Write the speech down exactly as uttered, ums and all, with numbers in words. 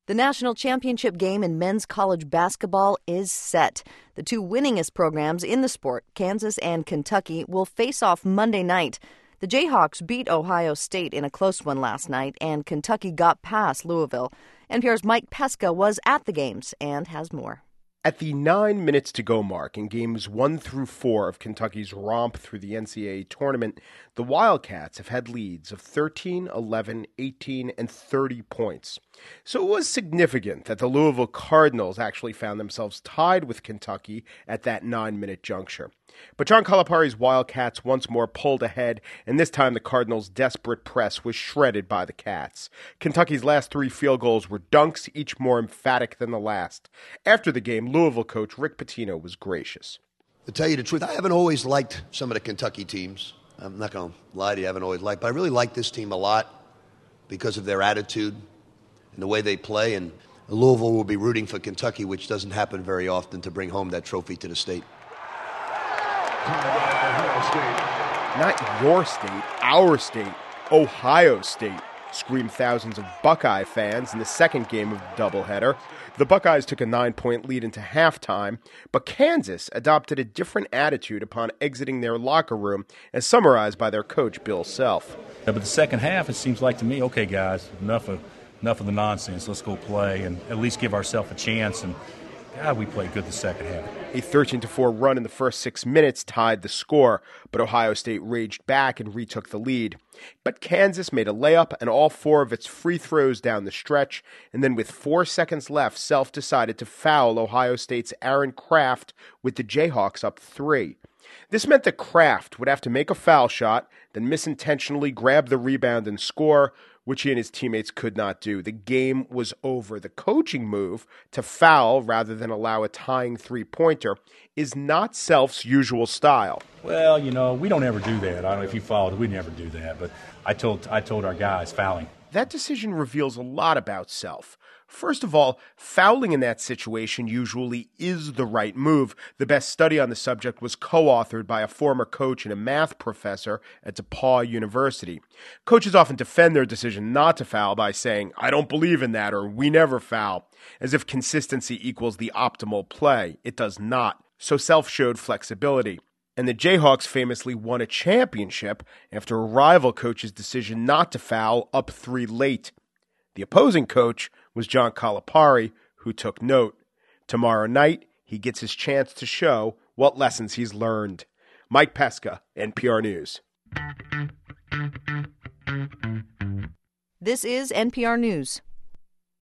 The national championship game in men's college basketball is set. The two winningest programs in the sport, Kansas and Kentucky, will face off Monday night. The Jayhawks beat Ohio State in a close one last night, and Kentucky got past Louisville. N P R's Mike Pesca was at the games and has more. At the nine minutes to go mark in games one through four of Kentucky's romp through the N C double A tournament, the Wildcats have had leads of thirteen, eleven, eighteen, and thirty points. So it was significant that the Louisville Cardinals actually found themselves tied with Kentucky at that nine-minute juncture. But John Calipari's Wildcats once more pulled ahead, and this time the Cardinals' desperate press was shredded by the Cats. Kentucky's last three field goals were dunks, each more emphatic than the last. After the game, Louisville coach Rick Pitino was gracious. To tell you the truth, I haven't always liked some of the Kentucky teams. I'm not going to lie to you, I haven't always liked, but I really like this team a lot because of their attitude and the way they play. And Louisville will be rooting for Kentucky, which doesn't happen very often, to bring home that trophy to the state. Not your state, our state, Ohio State, screamed thousands of Buckeye fans in the second game of the doubleheader. The Buckeyes took a nine-point lead into halftime, but Kansas adopted a different attitude upon exiting their locker room, as summarized by their coach, Bill Self. Yeah, but the second half, it seems like to me, okay, guys, enough of enough of the nonsense. Let's go play and at least give ourselves a chance. And God, we played good the second half. A thirteen to four run in the first six minutes tied the score, but Ohio State raged back and retook the lead. But Kansas made a layup and all four of its free throws down the stretch, and then with four seconds left, Self decided to foul Ohio State's Aaron Craft with the Jayhawks up three. This meant that Craft would have to make a foul shot, then misintentionally grab the rebound and score, which he and his teammates could not do. The game was over. The coaching move to foul rather than allow a tying three-pointer is not Self's usual style. Well, you know, we don't ever do that. I don't know if you followed, we never do that. But I told I told our guys fouling. That decision reveals a lot about Self. First of all, fouling in that situation usually is the right move. The best study on the subject was co-authored by a former coach and a math professor at DePauw University. Coaches often defend their decision not to foul by saying, "I don't believe in that," or "we never foul," as if consistency equals the optimal play. It does not. So Self showed flexibility. And the Jayhawks famously won a championship after a rival coach's decision not to foul up three late. The opposing coach was John Calipari, who took note. Tomorrow night, he gets his chance to show what lessons he's learned. Mike Pesca, N P R News. This is N P R News.